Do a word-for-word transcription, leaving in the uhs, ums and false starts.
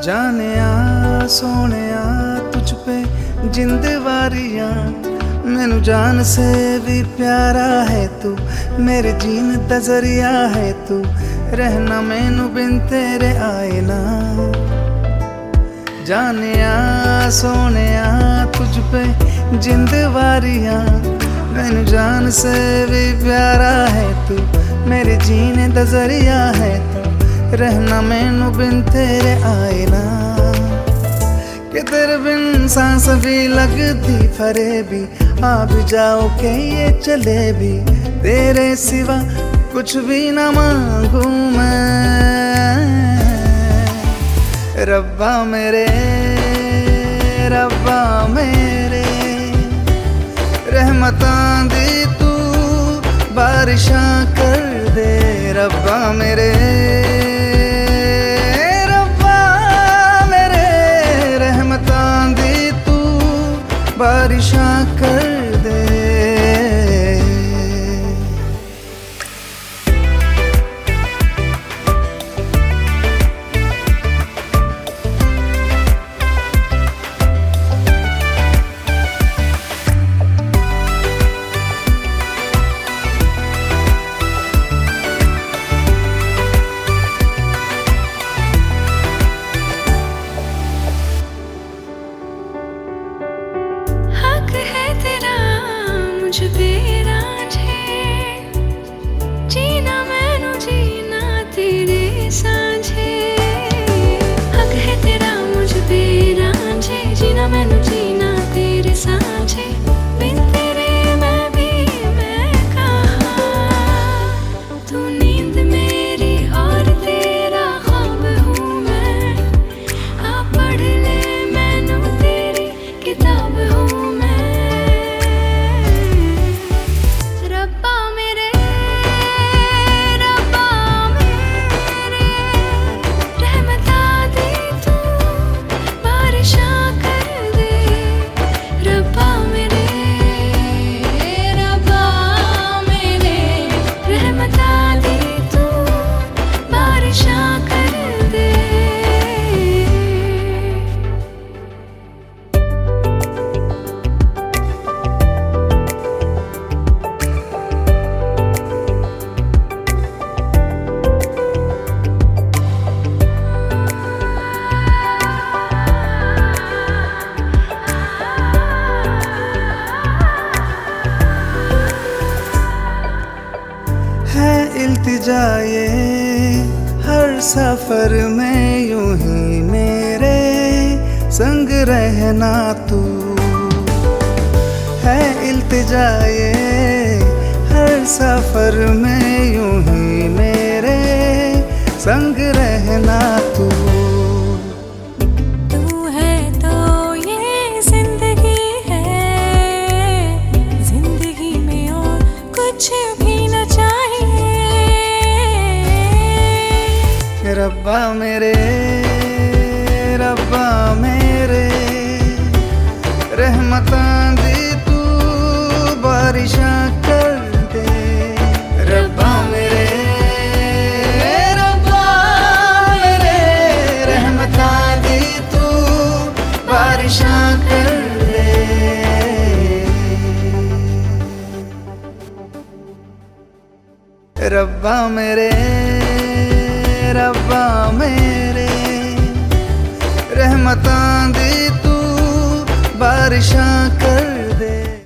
जाने आ सोने आ तुझ पे जिंद वारियां, मैनू जान से भी प्यारा है तू, मेरे जीन दा जरिया है तू, रहना मैनू बिन तेरे आए ना। जाने आ सोने आ तुझ पे जिंद वारियां, मैनू जान से भी प्यारा है तू, मेरे जीने दा जरिया है तू, रहना मैनू बिन तेरे आए ना। कि तेरे बिन सांस भी लगती फरे भी, आ भी जाओ के ये चले भी, तेरे सिवा कुछ भी ना मांगू मैं। रब्बा मेरे रब्बा मेरे, रहमतां दी तू बारिशां कर दे। रब्बा मेरे रब्बा मेरे, रहमतां दी तू बारिशां कर दे। मुझ पे रांझे जीना मैनू जीना तेरे सांझे, हक है तेरा मुझ पे रांझे जीना मैनू जीना तेरे सांझे, बिन तेरे मैं भी मैं कहाँ। तू नींद मेरी और तेरा ख्वाब हूँ मैं, आ पढ़ ले मैनू तेरी किताब हूँ मैं। इल्तिजाए हर सफर में यूं ही मेरे संग रहना तू, है इल्तिजाए हर सफर में यूं ही मेरे संग रहना तू। रब्बा मेरे रब्बा मेरे, रहमतां दी तू बारिशां कर दे। रब्बा मेरे रब्बा मेरे, रहमतां दी तू बारिशां कर दे। रब्बा मेरे रब्बा मेरे, रहमतां दी तू बारिशां कर दे।